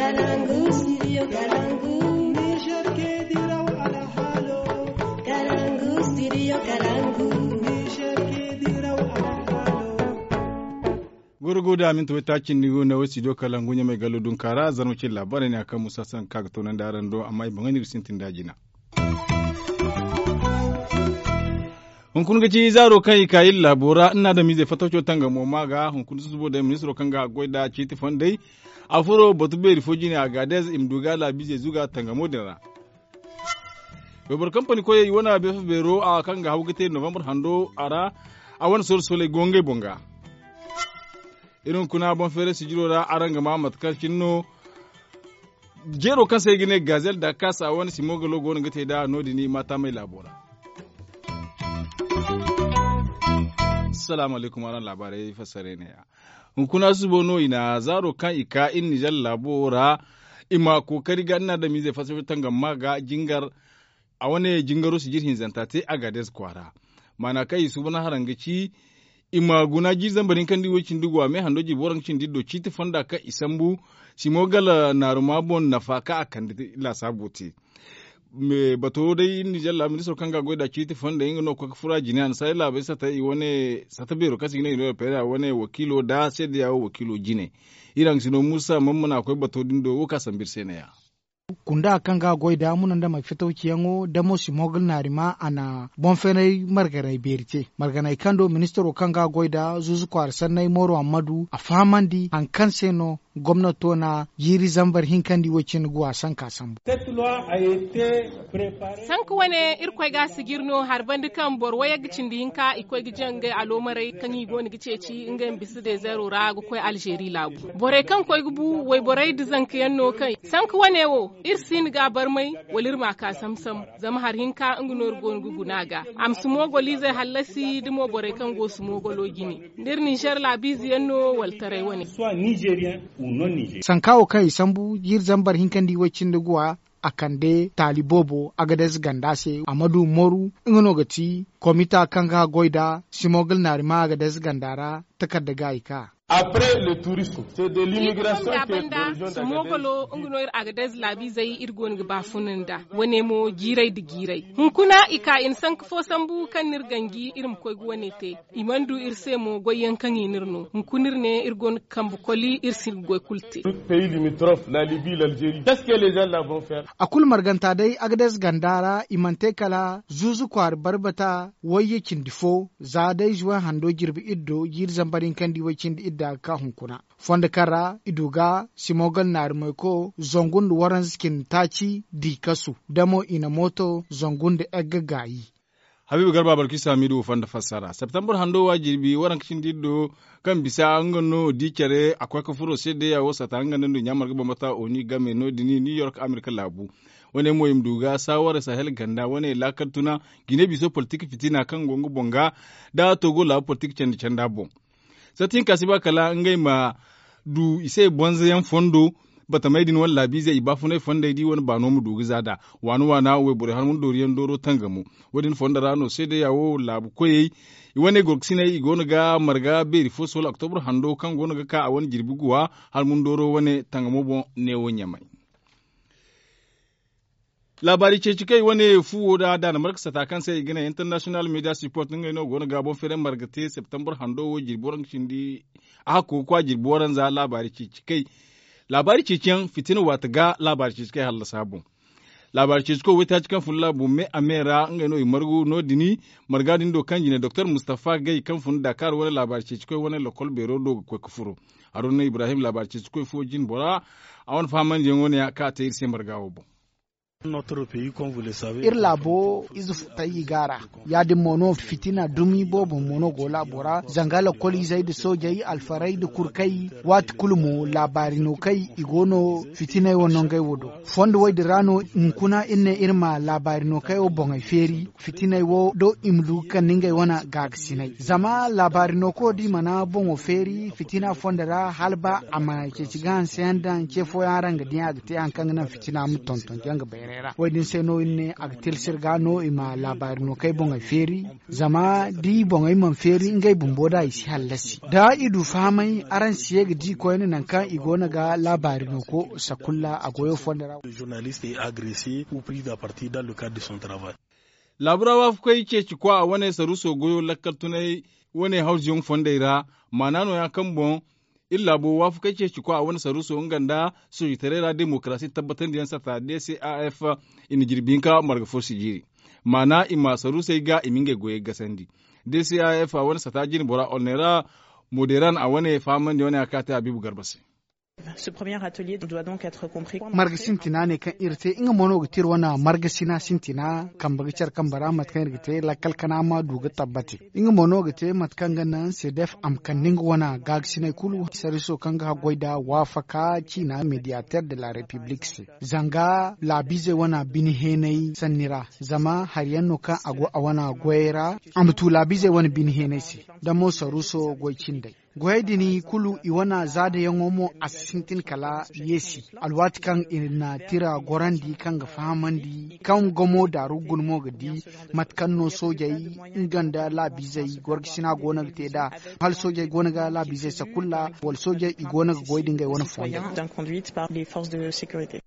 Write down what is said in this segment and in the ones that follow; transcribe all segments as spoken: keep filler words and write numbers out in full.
Kalangu, studio Kalangu. Niger ke diraw ala halo. Kalangu, studio Kalangu. Niger ke diraw ala halo. Gurguda min to ta kin nigo na wasi do Kalangu nya mai galo dun kara zanu ce labarin ne akan Musa San kaga tonan daran do amma ban gani sintin dajina. Hunkun gaci zaro kai kayin labora ina da mize fatocho tanga mo maga hunkun subo da ministro kanga goida chiti fondai afuro botube rifoji ne agades imduga la bize zuga tanga modera. Weber company ko yi wana be bero a kanga hawgite November hando ara a wan sol sole gonge bonga. Irin kuna bon fere sijiro da aranga Muhammad Kalkinno jero kansa gine gazel da kasa wani simogolo gon gate da nodini mata mai labora. Assalamu alaikum wa labarai fasare ne ya. Hunkuna su bono ina zaro kan ika in Nijar labora ima kokari ga ina da mi zai fasare tanga maga jingar a wani jingaro su jirhin zantate a gades kwara. Mana kai su bana harangaci ima guna jizan barin kan diwocin dugwa mai handoji borancin diddo citi fanda ka isambu simogala narumabon nafaka akan la sabote. Me bato dai Nijar la ministro kanga goida chiti fonda ingo no kwa fura jinian sai la bisa ta i wone satabiro kasi ne ino pera wone wakilo da sai da yawo wakilo jine iran sino Musa mamman akwai bato dindo wuka sambir sene ya kunda kanga goida munan da mafitauci yango da mosi mogul narima ana bonfenai marganai berite marganai kando ministro kanga goida zuzu kwar sanai moro amadu a famandi an kanseno gwamnato na yiri zambar hinkandi wacin guwa san kasambu. Sanku wane irkwai ga sigirno har bandi kan bor waya gicin di hinka ikwai gijan ga alomarai kan yi goni gice ci inga bisu da zero ragu kwai Algeri labu. Bore kan kwai gubu wai borai da zanka yanno kai. Sanku wane wo irsin ga barmai walir ma ka samsam zama har hinka ingunor gon guguna ga. Am sumogo lize halasi dimo bore kan go sumogo lo gini. Dir Niger labizi yanno waltarai wane. Soit Nigérien sankawo kai sambu yir zambar hinkandi wacin da guwa akande talibobo agades gandase amadu moru ingano gati komita kanga goida simogul narima agades gandara takarda gaika. Après le tourisme, c'est de l'immigration qui est d'origine Somogolo ungunoir agades labi zai irgon gba fununda wane mo girai da girai hunkuna ika in san kfo sambu kan nirgangi irim koy gwane te imandu irse mo goyen kan inirno hunkunir ne irgon kambu koli irsin goy kulte pays limitrophe la Libye l'Algérie qu'est-ce que les gens là vont faire akul marganta dai agades gandara imante kala zuzu kwar barbata waye kindifo za dai juwa hando girbi iddo yir zambarin kandi wacin da ka hunkuna fonda kara iduga simogal narmeko zongun waran skin taci di kasu damo ina moto zongun da egagayi Habibu Garba barki samidu fanda fassara September hando wajirbi waran kishin diddo kan bisa angano dikere akwai ka furo sai da ya wasa ta anganan da nyamar gaba mata oni game no dini New York America labu wani moyim duga sawar sahel ganda wani lakar tuna gine biso politik fitina kan gongo bonga da togo la politik candi canda bon satin kasiba kala ngai ma du ise bonza yan fondo bata maidin walla bize iba funai fonda di wani bano mu dugi zada wani wana we bure har mun doriyan doro tangamu wadin fonda rano sai da yawo labu koyi wani gorksina igono ga marga beri fo sol october hando kan gono ga ka a wani jirbiguwa har mun doro wani tangamu bon ne wonya mai labari ce cikai wani fuwo da da na markasa ta kansa ya gina international media support ngai no gona gabon feren margate september hando wo jirboran shindi a ko kwa jirboran za labari ce cikai labari ce ciyan fitina wata ga labari ce cikai halla sabu labari ce cikai wata cikan fulla bu me amera ngai no margu no dini margadin do kanji ne dr mustafa gai kan fun dakar wani labari ce cikai wani lokol bero do ko kufuru haruna ibrahim labari ce cikai fojin bora a wani faman jengo ne ka ta irse margawo bo Notre pays, comme vous le savez, irlabo izu tayi gara ya di mono fitina dumi bobo mono gola bora zangala koli zaidi sojai alfarai da kurkai wat kulmu labarino kai igono fitina wonon gai wodo fondo wai rano nkuna inne irma labarino kai o bongai feri fitina wo do imlu kan ningai wana gagsinai zama labarino ko di mana bongo feri fitina fondara halba ama ke cigan sendan ke fo yaranga diya ga te an kan nan fitina mu tonton janga bayra bongerera wadin sai no ne aktil sirgano ima labari no kai bonga feri zama di bonga man feri ngai bumboda isi halasi da idu famai aran siye gidi ko ne nan kan igona ga labari no ko sakulla agoyo fondara Le journaliste est agressé ou pris à partie dans le cadre de son travail. laburawa kai ke ci kwa wane saruso goyo lakkal tunai wane haujiyon fondaira manano ya kambon illa bo wafu kai ke ci kwa wane saruso nganda su yitarera demokrasi tabbatar da yansa ta D C A F in jirbinka marga forsi jiri mana ima saruso ga iminge goye gasandi D C A F a wani sata jini bora onera moderan a wane faman da wani akata Habibu Garbasi. Ce premier atelier doit donc être compris. marga sintina ne kan irte inga mono gitir wana marga sina sintina kan bagicar kan bara matkan irte la kalkana ma duga tabbati inga mono gite matkan ganan sedef am kan ninga wana gag sina kulu sariso kan ga goida wafaka china mediateur de la république se zanga la bize wana bini henai sanira zama har yanno kan ago awana goyera amtu la bize wana bini henai se damo saruso goicin dai goyedini kulu iwana zada yangomo asintin kala yesi alwati kan ina tira gorandi kan ga famandi kan gomo da rugun mo gadi matkan no sojai inganda labi zai gorgisina gona te da hal sojai gona ga labi zai sakulla wal sojai igona ga goyedin ga wani fonda d'un conduite par les forces de sécurité.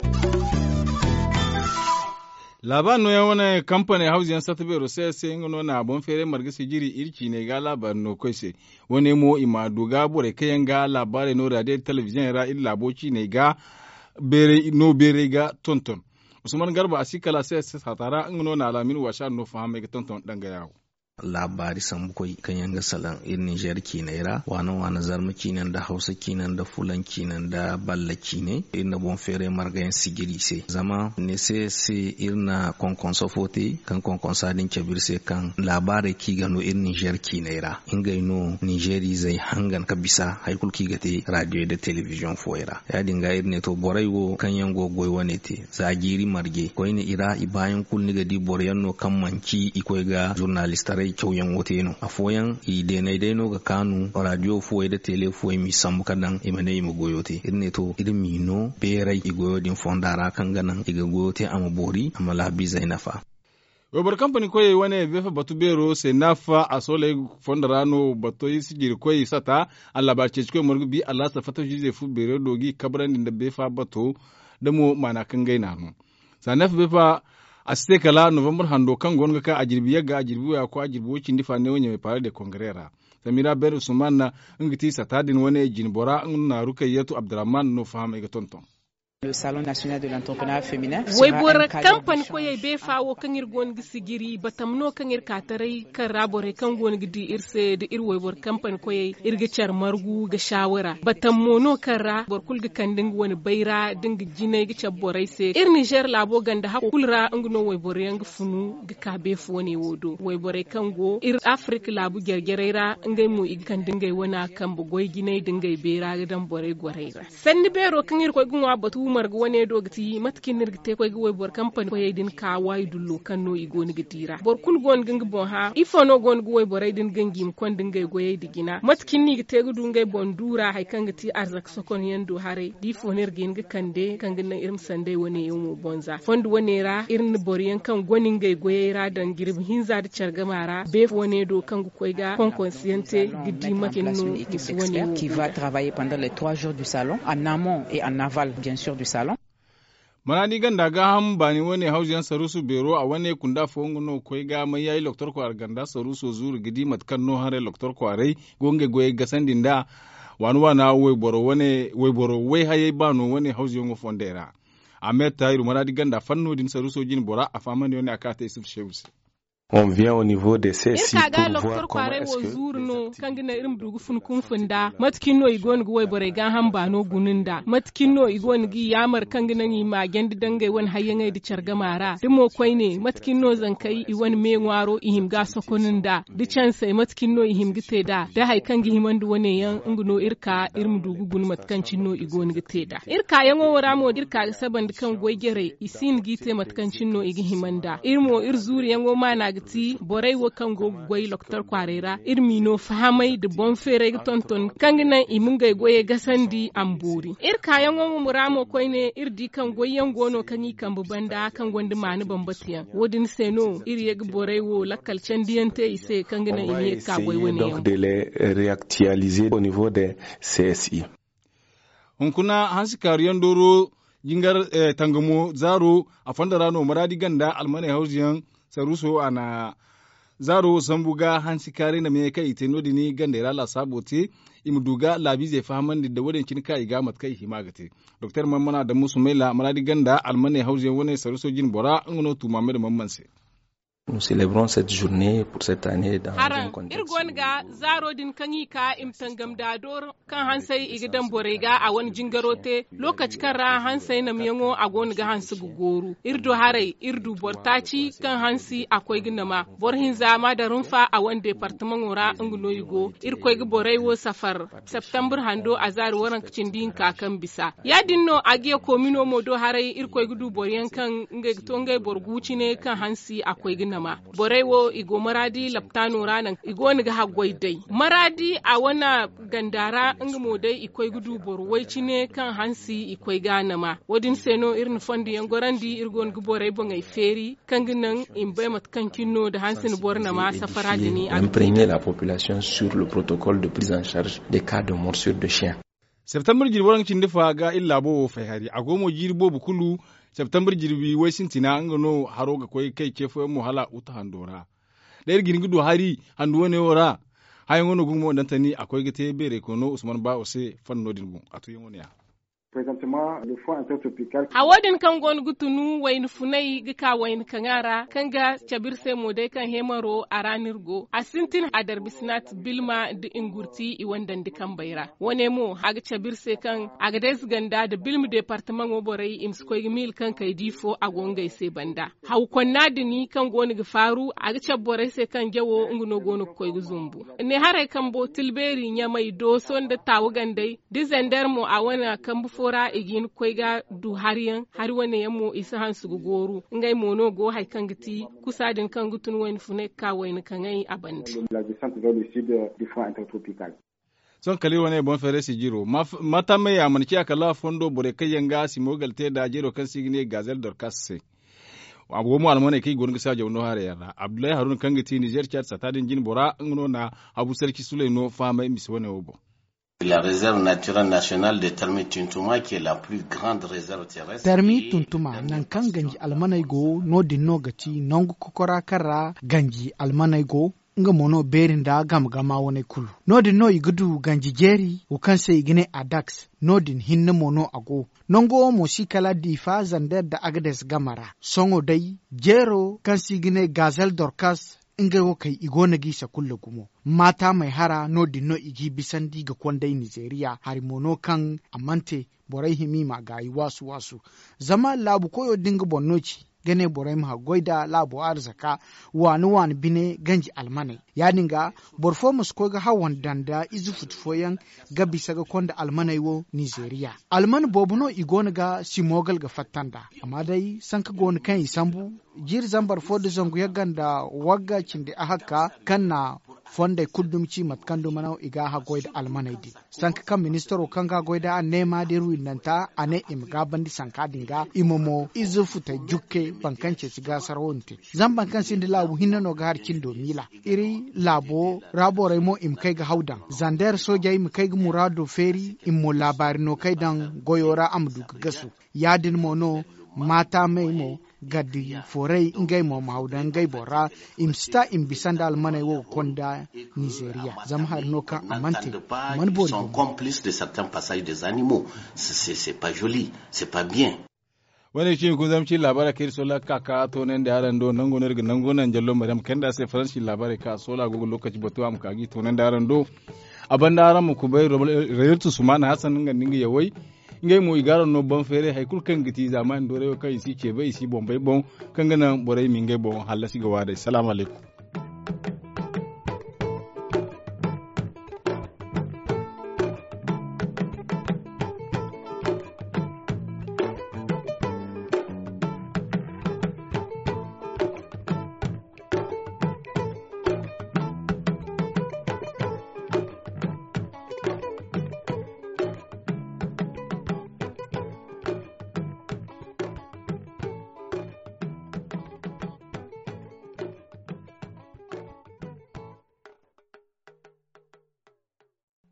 laban no ya wani kamfani hausi yan sata bero sai sai ngono na bon fere margisi jiri irki ne ga labar no koise wani mo ima duga bore kayan ga labare no radio television ra illa boci ne ga bere no bere ga tonton usman garba asikala sai sai satara ngono na alamin washa no fahame ga tonton dan ga yawo labari sambukoi kan yanga salan in Niger kinera wana wana zarma kinan da Hausa kinan da Fulan kinan da Balla kine inna bon fere margayen sigiri se zama ne se se irna konkon sofote kan konkon sadin kebir se kan labari ki gano in Niger kinera inga no Nigeri zai hangan kabisa haikul ki gate radio da television foira ya dinga irne to boraiwo kan yango goy wanete zagiri marge ko ine ira ibayan kul ni gadi boryanno kan manki ikoy ga journalistare kyauyan wote no afoyan i denai deno ga kanu radio fuwe da tele fuwe mi samu kadan imane imu goyote irne to irin mi no berai igoyo din fondara kan ganan iga goyote ama bori ama labi zainafa Webar company koye wane vefa batu bero se nafa asole fondara no bato yisijiri koye sata alla ba cece morgu bi alla sa fata jize fu bero dogi kabran da befa bato da mu mana kan gaina no sanaf befa asite kala November hando kan gonga ka ajirbi yaga ajirbi ya ko ajirbi wucin difa ne wonye pare de kongrera samira ber usman na ngiti satadin wone jinbora na rukayatu abdurrahman no fahama ga tonton Le Salon national de l'entrepreneuriat féminin. Wai bor kampan ko yai be fawo kan ir gon gisigiri batamno kan ir katarai kan rabore kan gon gidi irse da ir wai bor kampan ko yai irga char margu ga shawara batammo no karra bor kulga kandin woni bayra dinga jine ga chaborai se ir Niger labo ganda hakulra ngno wai bor yang funu ga kabe fone wodo wai bor kan go ir Afrique labu gergereira ngai mu igan dinga wana kan bu goy gine dinga bera ga dan borai goreira sanni bero kan ir ko gunwa batu marga wane dogti matkin nirgite ko gwe bor company ko yedin ka way dullo kanno igoni gidira bor kul gon geng bon ha ifono gon gwe bor yedin gengim kon dingay goye digina matkin ni gite gudu ngay bon dura hay kangati arzak sokon yendo hare di fonir gen ga kande kangin na irim sande wane yomo bonza fondu wane ra irin bor yan kan gonin ngay goye ra dan girb hinza da chargamara be wane do kan ko ga kon consciente gidi makin no wane qui va travailler pendant les trois jours du salon en amont et en aval bien sûr du salon. Manani ganda ga ham bani wani hausiyan sarusu bero a wani kunda fongono koi ga mai yayi loktor ko arganda sarusu zuru gidi matkan no hare loktor ko are gonge goye gasandin da wani wana we boro wani we boro we haye bano wani hausiyan go fondera amet tayiru manani ganda fanno din sarusu jin bora a famani wani akata isuf shewsi. On vient au niveau des C S I pour voir comment est-ce que zurno kangina irim dugu fun kun funda matkinno igon go bore ga hamba no guninda matkinno igon gi yamar kangina ni ma gendi dangai won hayanga di chargamara dimo koyne matkinno zankai i won me ngwaro ihim ga sokoninda di chance matkinno ihim gite da da hay kangi himandu wone yan nguno irka irim dugu gun matkancinno igon gite da irka yango waramo irka saban kan goygere isin gite matkancinno igi himanda irmo ir zuri yango mana gati borai wo kan go goy loktor kwarera irmino fahamai da bon fere tonton kangina imunga goye gasandi amburi ir kayan wo muramo koyne ir di kan goyen gono kani kan banda kan gondi mani bambatiya wodin seno ir yeg borai wo lakal cendiyante ise kangina imi ka goy woni donc de les réactualiser au niveau des C S I. Hunkuna hansi kariyan doro jingar eh, tangamu zaro a fandarano maradi ganda almane hausiyan saruso ana zaro sambuga hansi kare na me kai teno dini ganda la sabote imduga labize fahaman da wadin kin kai ga mat kai himagate Dr Mamman da Musumela maradi ganda almane hausiyan wone saruso jin bora ngono tu mamme mamman se. Nous célébrons cette journée pour cette année dans Haran, un contexte. Irgon ga zaro din kanyi ka imtangam da dor kan hansai igidan borega a wani jingarote lokaci kan ra hansai na miyango a gon ga hansu gugoru. Irdo harai irdu bortaci kan hansi akwai ginama. Borhin zama da rumfa a wani departement ora nguno yugo. Irkoi gi borai wo safar. September hando a zaro waran kicin din kakan bisa. Ya dinno agiya komino modo harai irkoi gi du boryan kan ngai tongai borguci ne kan hansi akwai ginama. nama borewo igo maradi laptano ranan igo ni ga hagwai dai maradi a wana gandara ngamo dai ikoi gudu borwai cine kan hansi ikoi gana ma wadin seno irin fondi yan gorandi irgon gubore bongai feri kanginan imbe mat kankino da hansin borna ma safara dini imprégner la population sur le protocole de prise en charge des cas de morsure de chien. September jirboran cin dafa ga illa bo fahari agomo jirbo bukulu September jirbi wai sintina angano haro ga koi kai kefo mu hala uta handora da irgin gudu hari handuwa ne ora hayan wono gumo dan tani akwai gite bere kono Usman Ba ose fanno dinmu atu yemo ne Hawadin kan gon gutunu wayin funai gika wayin kangara kanga chabirse modai kan hemaro a ranar go a sintin adar bisnat bilma da ingurti i wandan dikan baira wane mo haga chabirse kan aga des ganda da bilmu departement oborai imskoy mil kan kai difo a gongai se banda haw konna dini kan goni ga faru aga chaborai se kan jawo nguno gono koy guzumbu ne hare kan bo tilberi nya mai do son da tawu gandai dizender mo a wana kan fora igin koiga du hariyan har wane yamo isa hansu goru ngai mono go hay kangiti kusadin kangutun wani fune ka wani kangai abandi son kali wane bon fere si jiro mata mai amanki akala fondo bore kayanga simogal te da jiro kan signe gazel dor kasse abu mu almane kai gon gisa jawno hare yara Abdullahi Harun kangiti Niger chat satadin jin bora ngono na Abu Sarki Sulaino fama mi wane obo. La réserve naturelle nationale de Termi Tuntuma qui est la plus grande réserve terrestre. Termi Tuntuma nan kan ganji almanai go no dinno gati nongu kokora kara ganji almanai go nga mono berin da gam gama wone kulu. No dinno igudu ganji jeri o kanse igine adax no din hinna mono ago. Nongo mo sikala di fa zander da agades gamara. Songo dai jero kansi igine gazel dorkas inga wo kai igona gisa kulle gumo mata mai hara no dinno igi bisandi ga kwandai Nigeria hari mono kan amante borai himi ma gayi wasu wasu zama labu koyo dinga bonnoci gane borai ma goida labu arzaka wani wani bine ganji almanai ya dinga borfomus ko ga hawan danda izu futfoyan ga bisa ga kwanda almanai wo Nigeria alman bobuno igona ga simogal ga fattanda amma dai sanka gona kan isambu jir zambar fodo zongu ya ganda wagga cinde a haka kan na fonda kuddumci matkando manau iga ha goida almanaidi sanka kan ministero kan ga goida a nema de ruinanta ane imga bandi sanka dinga imomo izu futa jukke bankance siga sarwonte zan bankan sindi labu hinno ga har kindo mila iri labo rabo remo im kai ga haudan zander soja im kai ga murado feri immo labarino kai dan goyora amdu gasu yadin mono mata mai mo gadi forai ngai mo maudan ngai bora imsta imbisanda almanai wo konda Nigeria zam har no kan amante man bori sont complices de certains passages des animaux c'est c'est pas joli c'est pas bien. Wani shi kun zamci labara kai sola kaka to nan da yaran do nan gonar ga nan gonan jallo madam kenda sai faransi labara ka sola gugu lokaci batu am kagi to nan da yaran do abanda aran mu ku bai rayutu sumana hasan nga ninga yawai ngay mo igaro no bon fere hay kul kan giti zaman dore kai si ke bai si bon bai bon kan gana borai min ngay bon halasi ga wada assalamu alaikum.